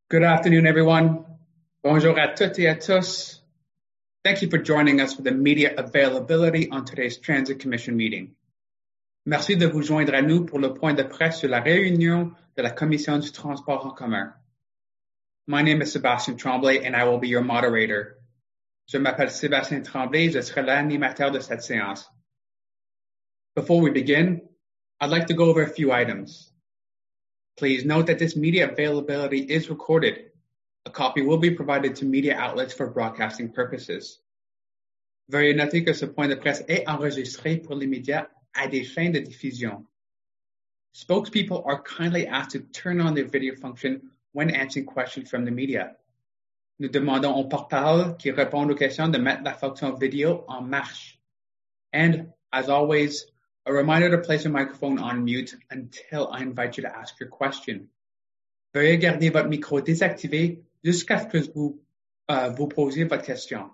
Good afternoon, everyone. Bonjour à toutes et à tous. Thank you for joining us for the media availability on today's Transit Commission meeting. Merci de vous joindre à nous pour le point de presse sur la réunion de la Commission du transport en commun. My name is Sébastien Tremblay and I will be your moderator. Je m'appelle Sébastien Tremblay, je serai l'animateur de cette séance. Before we begin, I'd like to go over a few items. Please note that this media availability is recorded. A copy will be provided to media outlets for broadcasting purposes. Veuillez noter que ce point de presse est enregistré pour les médias à des fins de diffusion. Spokespeople are kindly asked to turn on their video function when answering questions from the media. Nous demandons aux porte-parole qui répondent aux questions de mettre la fonction vidéo en marche. And, as always, a reminder to place your microphone on mute until I invite you to ask your question. Veuillez garder votre micro désactivé jusqu'à ce que vous posiez votre question.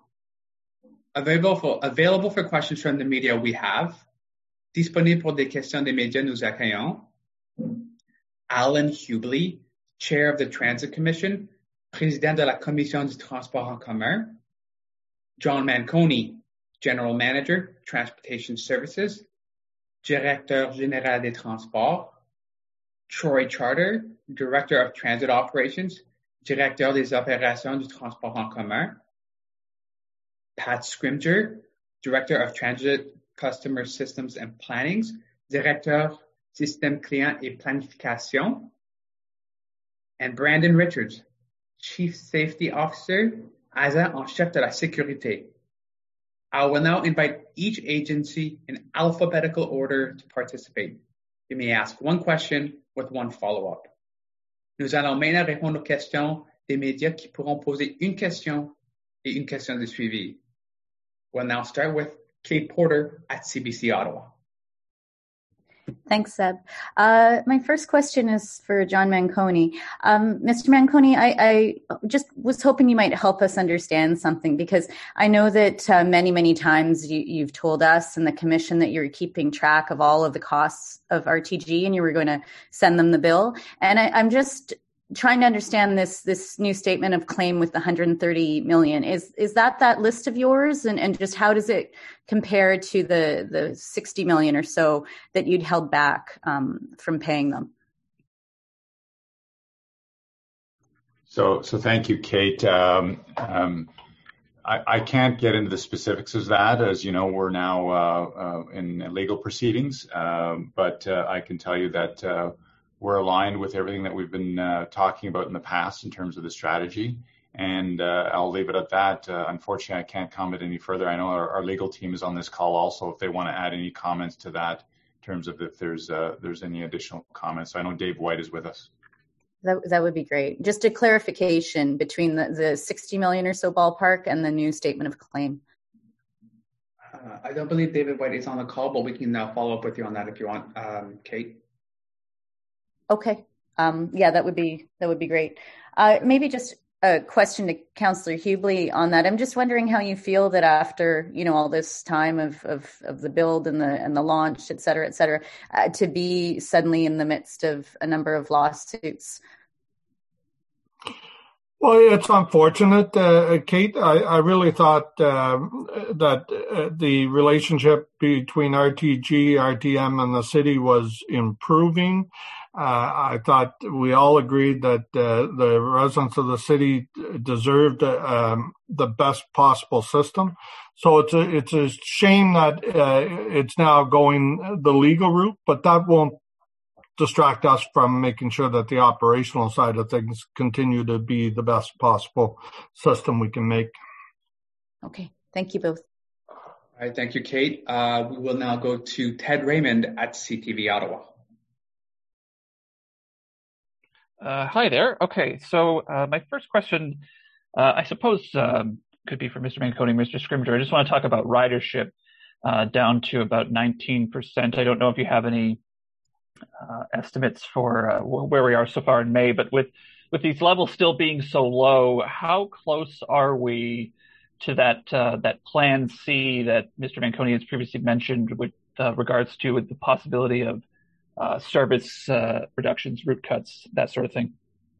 Available for questions from the media we have. Disponible pour des questions des médias, nous accueillons Alan Hubley, Chair of the Transit Commission, Président de la Commission du transport en commun. John Manconi, General Manager, Transportation Services. Directeur Général des Transports. Troy Charter, Director of Transit Operations, Directeur des Opérations du Transport en commun. Pat Scrimger, Director of Transit Customer Systems and Plannings, Directeur Système Client et Planification. And Brandon Richards, Chief Safety Officer, agent en chef de la sécurité. I will now invite each agency in alphabetical order to participate. You may ask one question with one follow-up. Nous allons maintenant répondre aux questions des médias qui pourront poser une question et une question de suivi. We'll now start with Kate Porter at CBC Ottawa. Thanks, Seb. My first question is for John Manconi. Mr. Manconi, I just was hoping you might help us understand something, because I know that many, many times you've told us and the Commission that you're keeping track of all of the costs of RTG and you were going to send them the bill. And I'm just trying to understand this new statement of claim with the $130 million. Is that list of yours? And just how does it compare to the $60 million or so that you'd held back from paying them? So thank you, Kate. I can't get into the specifics of that. As you know, we're now in legal proceedings, but I can tell you that we're aligned with everything that we've been talking about in the past in terms of the strategy. And I'll leave it at that. Unfortunately, I can't comment any further. I know our legal team is on this call also if they want to add any comments to that in terms of if there's any additional comments. So I know Dave White is with us. That would be great. Just a clarification between the $60 million or so ballpark and the new statement of claim. I don't believe David White is on the call, but we can now follow up with you on that if you want, Kate. Okay. Yeah, that would be great. Maybe just a question to Councillor Hubley on that. I'm just wondering how you feel that after, all this time of the build and the launch, et cetera, to be suddenly in the midst of a number of lawsuits. Well, it's unfortunate, Kate. I really thought that the relationship between RTG, RTM, and the city was improving. I thought we all agreed that the residents of the city deserved the best possible system. So it's a shame that it's now going the legal route, but that won't distract us from making sure that the operational side of things continue to be the best possible system we can make. Okay. Thank you both. All right. Thank you, Kate. We will now go to Ted Raymond at CTV Ottawa. Hi there. Okay. So my first question, I suppose, could be for Mr. Manconi, Mr. Scrimger. I just want to talk about ridership down to about 19%. I don't know if you have any estimates for where we are so far in May, but with these levels still being so low, how close are we to that Plan C that Mr. Manconi has previously mentioned with regards to the possibility of service reductions, route cuts, that sort of thing?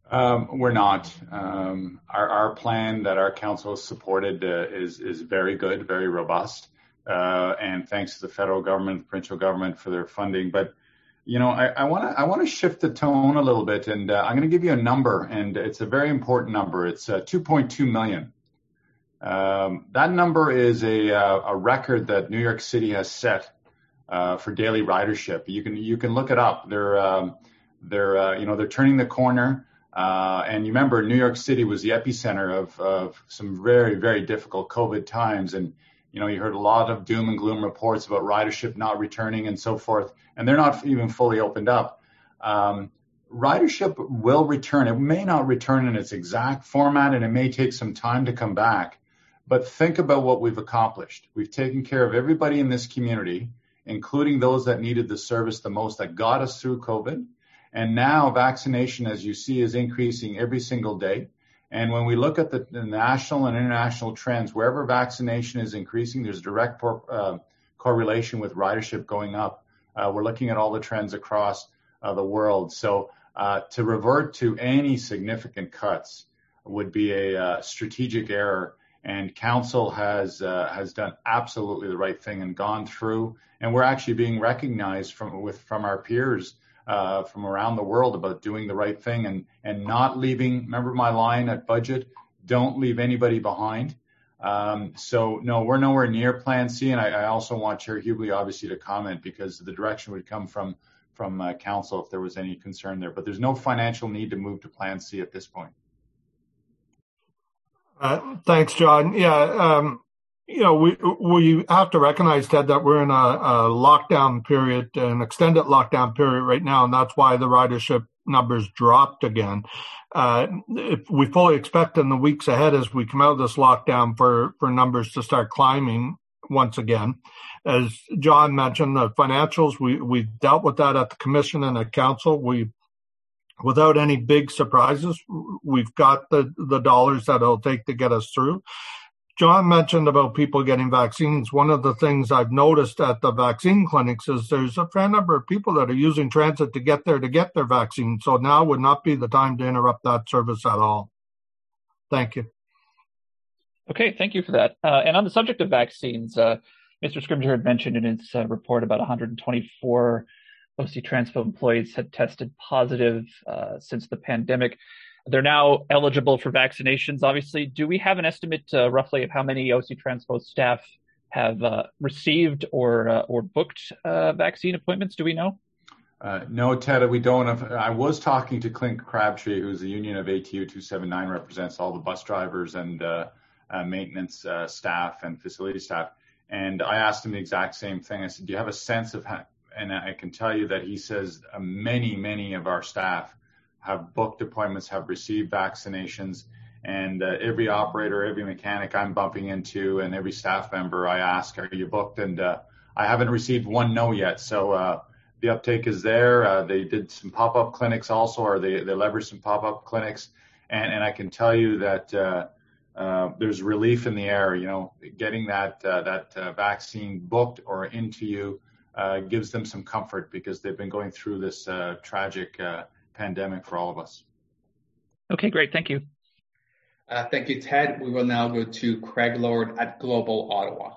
We're not. Our plan that our council has supported is very good, very robust, and thanks to the federal government, provincial government for their funding. But I want to shift the tone a little bit, and I'm going to give you a number, and it's a very important number. It's 2.2 million. That number is a record that New York City has set for daily ridership. You can look it up. They're turning the corner. And you remember New York City was the epicenter of some very, very difficult COVID times. And, you heard a lot of doom and gloom reports about ridership not returning and so forth. And they're not even fully opened up. Ridership will return. It may not return in its exact format, and it may take some time to come back. But think about what we've accomplished. We've taken care of everybody in this community, including those that needed the service the most, that got us through COVID. And now vaccination, as you see, is increasing every single day. And when we look at the national and international trends, wherever vaccination is increasing, there's direct correlation with ridership going up. We're looking at all the trends across the world. So to revert to any significant cuts would be a strategic error. And council has done absolutely the right thing and gone through. And we're actually being recognized from our peers from around the world about doing the right thing and not leaving. Remember my line at budget, don't leave anybody behind. So no, we're nowhere near Plan C. And I also want Chair Hubley obviously to comment, because the direction would come from council if there was any concern there. But there's no financial need to move to Plan C at this point. Thanks, John. Yeah, we have to recognize, Ted, that we're in a lockdown period, an extended lockdown period right now, and that's why the ridership numbers dropped again. We fully expect in the weeks ahead, as we come out of this lockdown, for numbers to start climbing once again. As John mentioned, the financials, we've dealt with that at the commission and at council. Without any big surprises, we've got the dollars that it'll take to get us through. John mentioned about people getting vaccines. One of the things I've noticed at the vaccine clinics is there's a fair number of people that are using transit to get there to get their vaccine. So now would not be the time to interrupt that service at all. Thank you. Okay, thank you for that. And on the subject of vaccines, Mr. Scrimgeour had mentioned in his report about 124 OC Transpo employees had tested positive since the pandemic. They're now eligible for vaccinations, obviously. Do we have an estimate roughly of how many OC Transpo staff have received or booked vaccine appointments? Do we know? No, Ted, we don't. I was talking to Clint Crabtree, who's the union of ATU 279, represents all the bus drivers and maintenance staff and facility staff. And I asked him the exact same thing. I said, do you have a sense of how? And I can tell you that he says many of our staff have booked appointments, have received vaccinations, and every operator, every mechanic I'm bumping into, and every staff member I ask, are you booked? And I haven't received one no yet. So the uptake is there. They did some pop-up clinics also, or they leveraged some pop-up clinics. And I can tell you that there's relief in the air. Getting that vaccine booked or into you gives them some comfort, because they've been going through this tragic pandemic for all of us. Okay, great. Thank you. Thank you, Ted. We will now go to Craig Lord at Global Ottawa.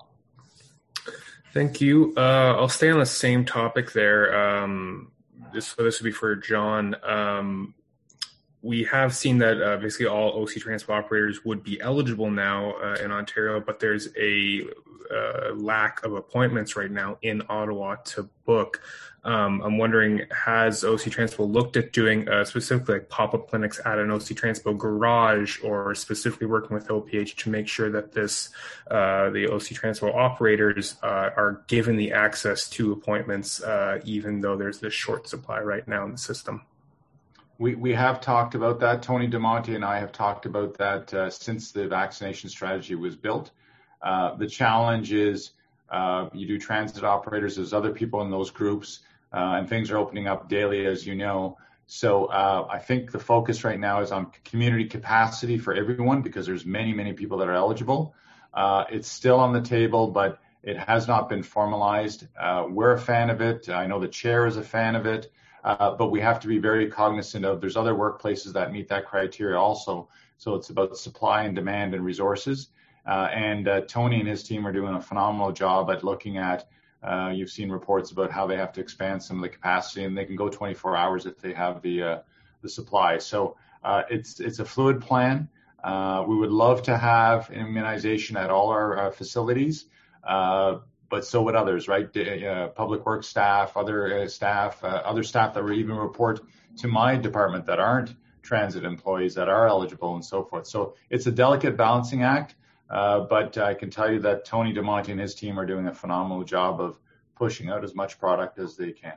Thank you. I'll stay on the same topic there. This would be for John. We have seen that basically all OC Transpo operators would be eligible now in Ontario, but there's a lack of appointments right now in Ottawa to book. I'm wondering, has OC Transpo looked at doing specifically like pop-up clinics at an OC Transpo garage, or specifically working with OPH to make sure that the OC Transpo operators are given the access to appointments, even though there's this short supply right now in the system? We have talked about that. Tony DeMonte and I have talked about that since the vaccination strategy was built. The challenge is you do transit operators, there's other people in those groups, and things are opening up daily, as you know. So I think the focus right now is on community capacity for everyone, because there's many people that are eligible. It's still on the table, but it has not been formalized. We're a fan of it. I know the chair is a fan of it. But we have to be very cognizant of there's other workplaces that meet that criteria also. So it's about supply and demand and resources. And Tony and his team are doing a phenomenal job at looking at, you've seen reports about how they have to expand some of the capacity, and they can go 24 hours if they have the supply. So it's a fluid plan. We would love to have immunization at all our facilities, but so would others, right? Public works staff, other staff that will even report to my department that aren't transit employees that are eligible and so forth. So it's a delicate balancing act, but I can tell you that Tony DeMonte and his team are doing a phenomenal job of pushing out as much product as they can.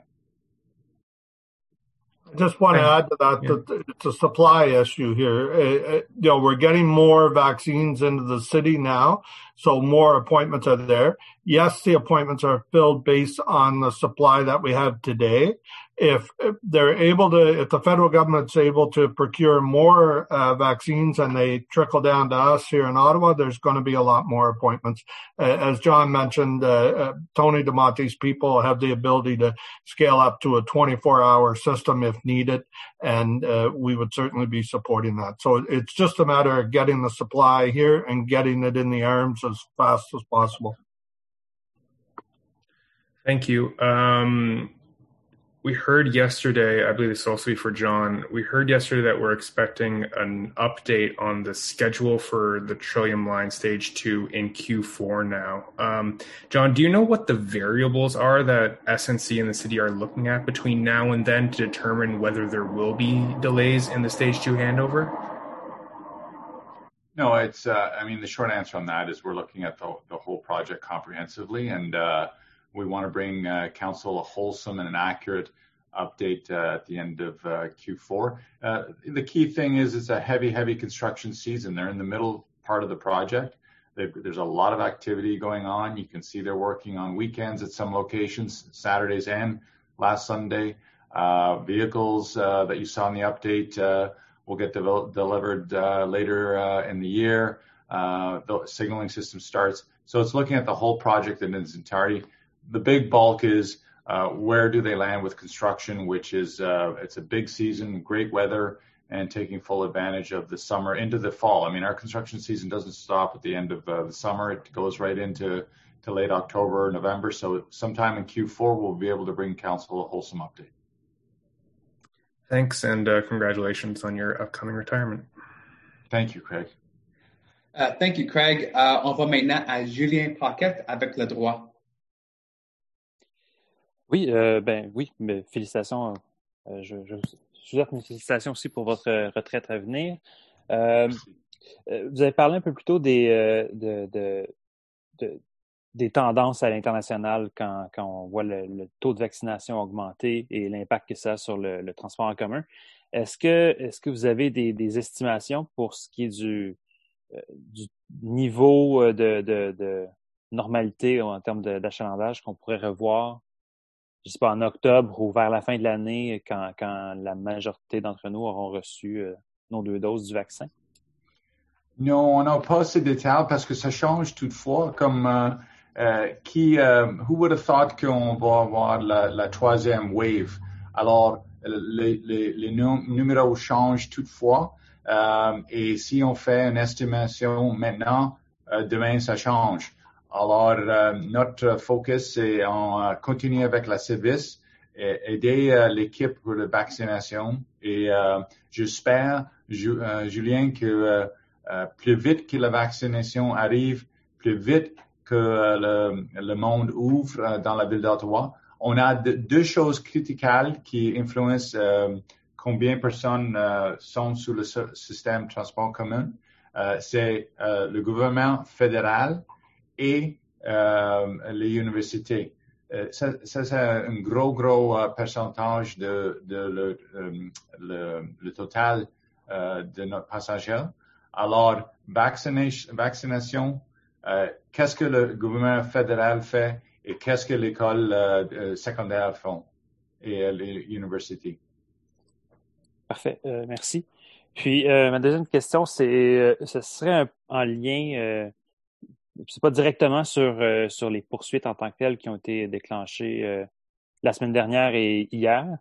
I just want to add to that that it's a supply issue here. We're getting more vaccines into the city now, so more appointments are there. Yes, the appointments are filled based on the supply that we have today. If the federal government's able to procure more vaccines and they trickle down to us here in Ottawa, there's going to be a lot more appointments. As John mentioned, Tony DeMonte's people have the ability to scale up to a 24-hour system if needed, and we would certainly be supporting that. So it's just a matter of getting the supply here and getting it in the arms as fast as possible. Thank you. We heard yesterday, I believe this will also be for John, we heard yesterday that we're expecting an update on the schedule for the Trillium Line Stage 2 in Q4 now. John, do you know what the variables are that SNC and the city are looking at between now and then to determine whether there will be delays in the Stage 2 handover? No, it's, the short answer on that is we're looking at the whole project comprehensively, and we want to bring council a wholesome and an accurate update at the end of Q4. The key thing is it's a heavy construction season. They're in the middle part of the project. There's a lot of activity going on. You can see they're working on weekends at some locations, Saturdays and last Sunday. Vehicles that you saw in the update will get delivered later in the year. The signaling system starts. So it's looking at the whole project in its entirety. The big bulk is where do they land with construction, which is it's a big season, great weather, and taking full advantage of the summer into the fall. I mean, our construction season doesn't stop at the end of the summer. It goes right into late October, November. So sometime in Q4, we'll be able to bring council a wholesome update. Thanks, and congratulations on your upcoming retirement. Thank you, Craig. Thank you, Craig. On va maintenant à Julien Paquette avec le droit. Oui, mais félicitations. Je souhaite mes félicitations aussi pour votre retraite à venir. Vous avez parlé un peu plus tôt des tendances à l'international quand on voit le taux de vaccination augmenter et l'impact que ça a sur le transport en commun. Est-ce que vous avez des estimations pour ce qui est du niveau de normalité en termes d'achalandage qu'on pourrait revoir, je ne sais pas, en octobre ou vers la fin de l'année, quand la majorité d'entre nous auront reçu nos 2 doses du vaccin? Non, on n'a pas ces détails parce que ça change toutefois. Comme who would have thought qu'on va avoir la troisième wave? Alors, les numéros changent toutefois. Et si on fait une estimation maintenant, demain ça change. Alors, notre focus, c'est en continuer avec la service, aider l'équipe pour la vaccination. Et j'espère, Julien, que plus vite que la vaccination arrive, plus vite que le monde ouvre dans la ville d'Ottawa, on a 2 choses critiques qui influencent combien de personnes sont sur le système de transport commun. C'est le gouvernement fédéral et les universités. Ça c'est un gros pourcentage de le total de notre passagers. Alors, vaccination, qu'est-ce que le gouvernement fédéral fait et qu'est-ce que l'école secondaire font et les universités? Parfait, merci. Puis, ma deuxième question, ce serait en lien, c'est pas directement sur les poursuites en tant que telles qui ont été déclenchées la semaine dernière et hier,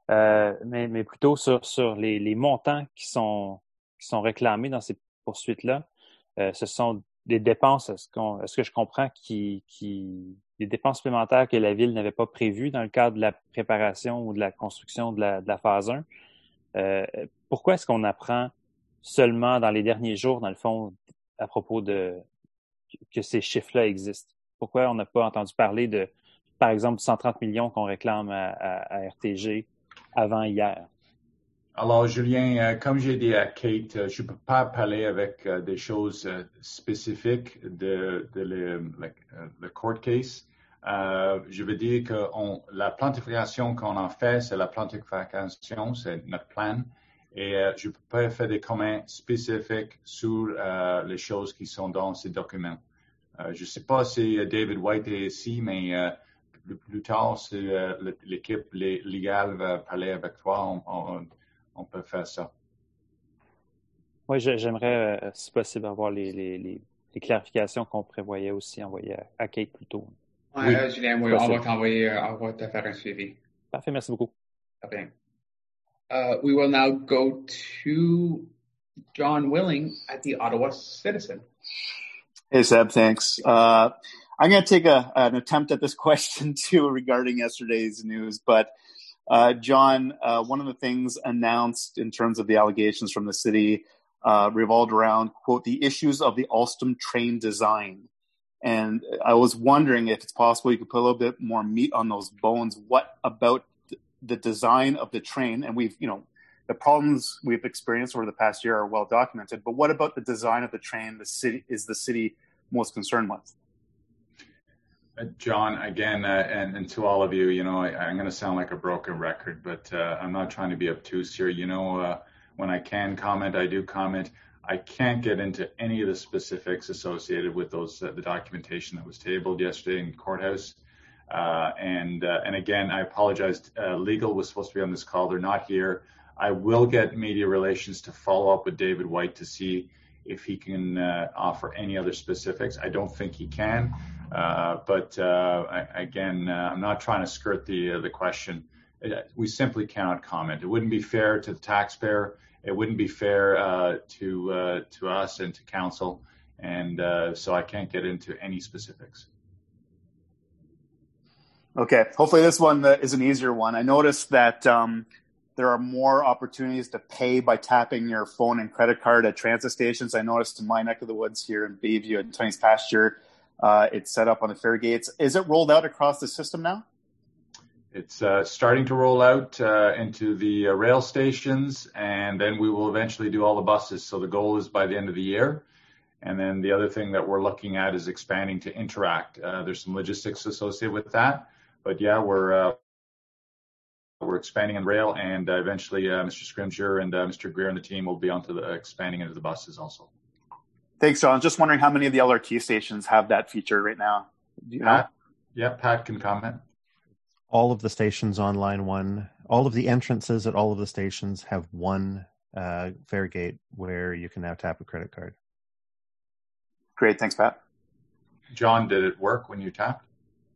mais plutôt sur les montants qui sont réclamés dans ces poursuites-là. Ce sont des dépenses, est-ce que je comprends, des dépenses supplémentaires que la Ville n'avait pas prévues dans le cadre de la préparation ou de la construction de la phase 1. Pourquoi est-ce qu'on apprend seulement dans les derniers jours, dans le fond, à propos que ces chiffres-là existent? Pourquoi on n'a pas entendu parler de, par exemple, 130 millions qu'on réclame à RTG avant hier? Alors, Julien, comme j'ai dit à Kate, je ne peux pas parler avec des choses spécifiques de le court case. Je veux dire que la plantification qu'on en fait, c'est la plantification, c'est notre plan. Et je ne peux pas faire des commentaires spécifiques sur les choses qui sont dans ces documents. Je ne sais pas si David White est ici, mais plus tard, si l'équipe légale va parler avec toi, on peut faire ça. Oui, j'aimerais, si possible, avoir les clarifications qu'on prévoyait aussi envoyer à Kate plus tôt. Oui, Julien, oui, on va te faire un suivi. Parfait, merci beaucoup. Okay. We will now go to John Willing at the Ottawa Citizen. Hey, Seb, thanks. I'm going to take an attempt at this question too regarding yesterday's news, but John, one of the things announced in terms of the allegations from the city revolved around, quote, the issues of the Alstom train design. And I was wondering if it's possible you could put a little bit more meat on those bones. What about the design of the train? And the problems we've experienced over the past year are well documented, but what about the design of the train the city most concerned with? John, again, and to all of you, I'm going to sound like a broken record, but I'm not trying to be obtuse here. When I can comment, I do comment. I can't get into any of the specifics associated with the documentation that was tabled yesterday in the courthouse. And again, I apologize. Legal was supposed to be on this call. They're not here. I will get media relations to follow up with David White to see if he can offer any other specifics. I don't think he can. But again, I'm not trying to skirt the question. We simply cannot comment. It wouldn't be fair to the taxpayer. It wouldn't be fair to us and to council. And so I can't get into any specifics. Okay. Hopefully this one is an easier one. I noticed that there are more opportunities to pay by tapping your phone and credit card at transit stations. I noticed in my neck of the woods here in Bayview at Tony's Pasture, it's set up on the fare gates. Is it rolled out across the system now? It's starting to roll out into the rail stations, and then we will eventually do all the buses. So the goal is by the end of the year. And then the other thing that we're looking at is expanding to Interact. There's some logistics associated with that. But yeah, we're expanding in rail, and eventually Mr. Scrimgeour and Mr. Greer and the team will be onto the expanding into the buses also. Thanks, John. Just wondering how many of the LRT stations have that feature right now. Do you know? Yeah, Pat can comment. All of the stations on line 1, all of the entrances at all of the stations have one fare gate where you can now tap a credit card. Great. Thanks, Pat. John, did it work when you tapped?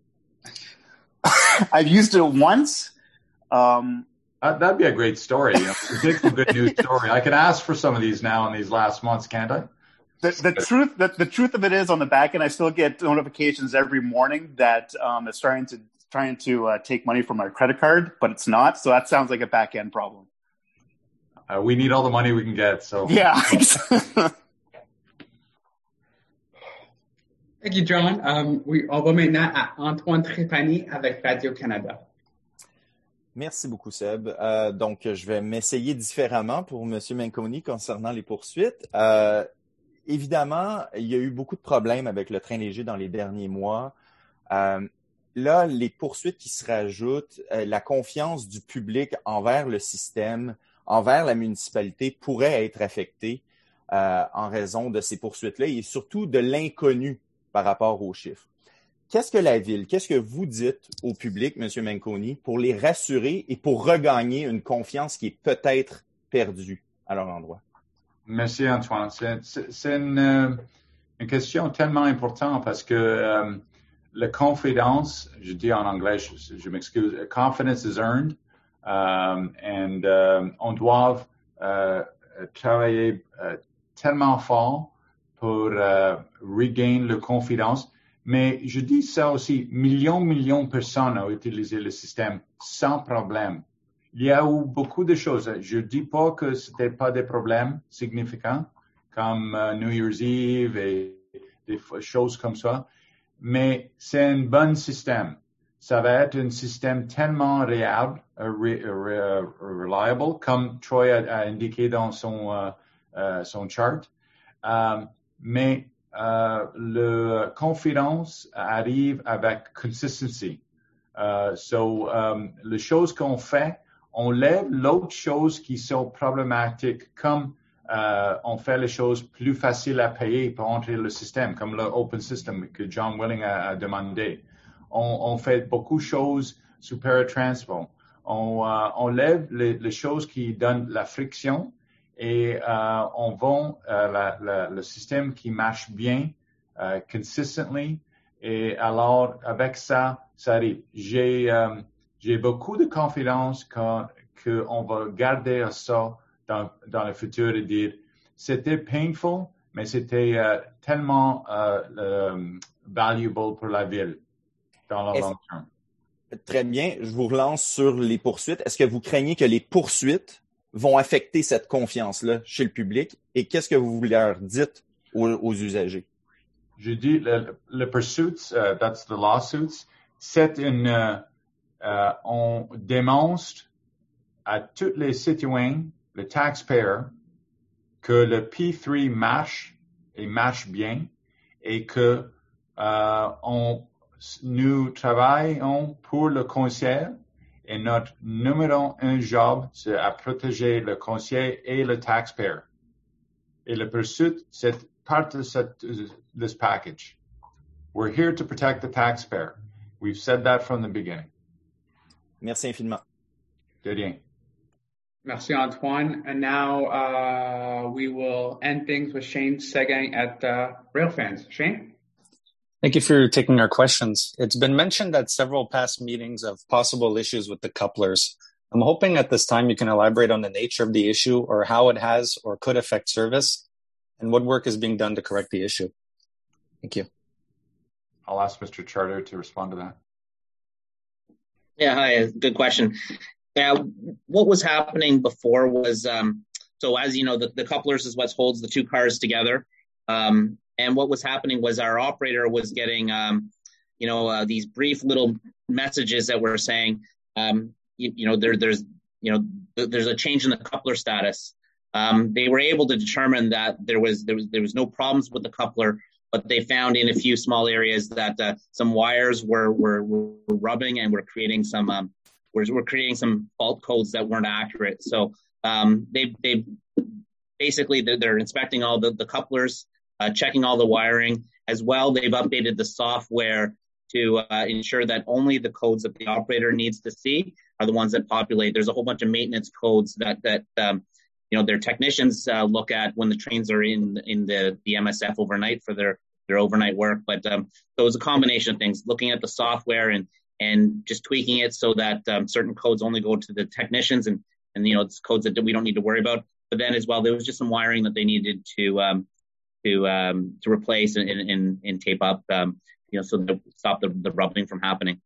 I've used it once. That'd be a great story. A good news story. I could ask for some of these now in these last months, can't I? The truth of it is, on the back end, I still get notifications every morning that it's trying to take money from my credit card, but it's not. So that sounds like a back end problem. We need all the money we can get. So yeah. Thank you, John. On va maintenant à Antoine Trépanier avec Radio-Canada. Merci beaucoup, Seb. Donc, je vais m'essayer différemment pour M. Manconi concernant les poursuites. Évidemment, il y a eu beaucoup de problèmes avec le train léger dans les derniers mois. Là, les poursuites qui se rajoutent, la confiance du public envers le système, envers la municipalité pourrait être affectée en raison de ces poursuites-là et surtout de l'inconnu par rapport aux chiffres. Qu'est-ce que vous dites au public, M. Manconi, pour les rassurer et pour regagner une confiance qui est peut-être perdue à leur endroit? Merci, Antoine. C'est une question tellement importante parce que la confidence, je dis en anglais, je m'excuse, confidence is earned. On doit travailler tellement fort pour regain la confiance. Mais je dis ça aussi, millions de personnes ont utilisé le système sans problème. Il y a eu beaucoup de choses. Je dis pas que c'était pas des problèmes significants comme New Year's Eve et des choses comme ça, mais c'est un bon système. Ça va être un système tellement reliable, comme Troy a indiqué dans son chart. Mais la confidence arrive avec consistency. Les choses qu'on fait, on lève l'autre chose qui sont problématiques, comme on fait les choses plus faciles à payer pour entrer le système, comme le Open System que John Willing a demandé. On fait beaucoup de choses sur Paratransport. On lève les choses qui donnent la friction et on vend le système qui marche bien, consistently. Et alors, avec ça arrive. J'ai beaucoup de confiance qu'on va garder ça dans le futur et dire c'était painful, mais c'était tellement valuable pour la ville dans le long terme. Très bien. Je vous relance sur les poursuites. Est-ce que vous craignez que les poursuites vont affecter cette confiance-là chez le public? Et qu'est-ce que vous leur dites aux usagers? Je dis le pursuits, that's the lawsuits, c'est on démontre à tous les citoyens, le taxpayer, que le P3 marche et marche bien et que nous travaillons pour le conseil et notre numéro un job, c'est à protéger le conseil et le taxpayer. Et le pursuit, c'est part of this package. We're here to protect the taxpayer. We've said that from the beginning. Merci infiniment. De rien. Merci, Antoine. And now we will end things with Shane Seguin at Railfans. Shane? Thank you for taking our questions. It's been mentioned at several past meetings of possible issues with the couplers. I'm hoping at this time you can elaborate on the nature of the issue or how it has or could affect service and what work is being done to correct the issue. Thank you. I'll ask Mr. Charter to respond to that. Yeah, hi. Good question. What was happening before was, so as you know, the couplers is what holds the two cars together. And what was happening was our operator was getting, these brief little messages that were saying, there's a change in the coupler status. They were able to determine that there was no problems with the coupler, but they found in a few small areas that some wires were rubbing and were creating some fault codes that weren't accurate. So they basically they're inspecting all the couplers, checking all the wiring as well. They've updated the software to ensure that only the codes that the operator needs to see are the ones that populate. There's a whole bunch of maintenance codes that their technicians look at when the trains are in the MSF overnight for their overnight work. But so it was a combination of things, looking at the software and just tweaking it so that certain codes only go to the technicians and it's codes that we don't need to worry about. But then as well, there was just some wiring that they needed to replace and tape up, so to stop the rubbing from happening.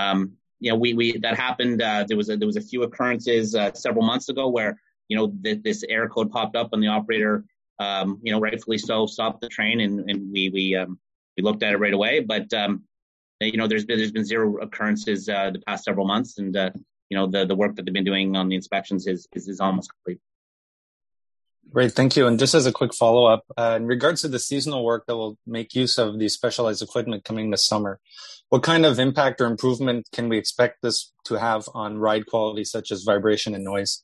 That happened. There was a few occurrences several months ago where this error code popped up and the operator, rightfully so, stopped the train and we looked at it right away. But there's been zero occurrences the past several months, and the work that they've been doing on the inspections is almost complete. Great, thank you. And just as a quick follow-up, in regards to the seasonal work that will make use of the specialized equipment coming this summer, what kind of impact or improvement can we expect this to have on ride quality, such as vibration and noise?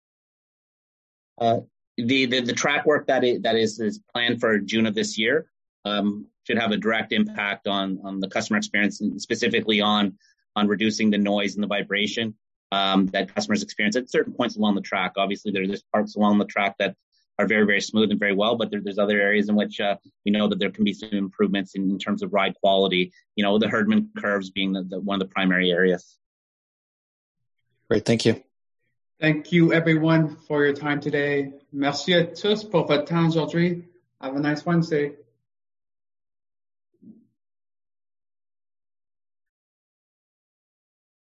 The track work that is planned for June of this year should have a direct impact on the customer experience, and specifically on reducing the noise and the vibration that customers experience at certain points along the track. Obviously, there's parts along the track that are very, very smooth and very well, but there's other areas in which we know that there can be some improvements in terms of ride quality, the Herdman curves being one of the primary areas. Great, thank you. Thank you, everyone, for your time today. Merci à tous pour votre temps aujourd'hui. Have a nice Wednesday.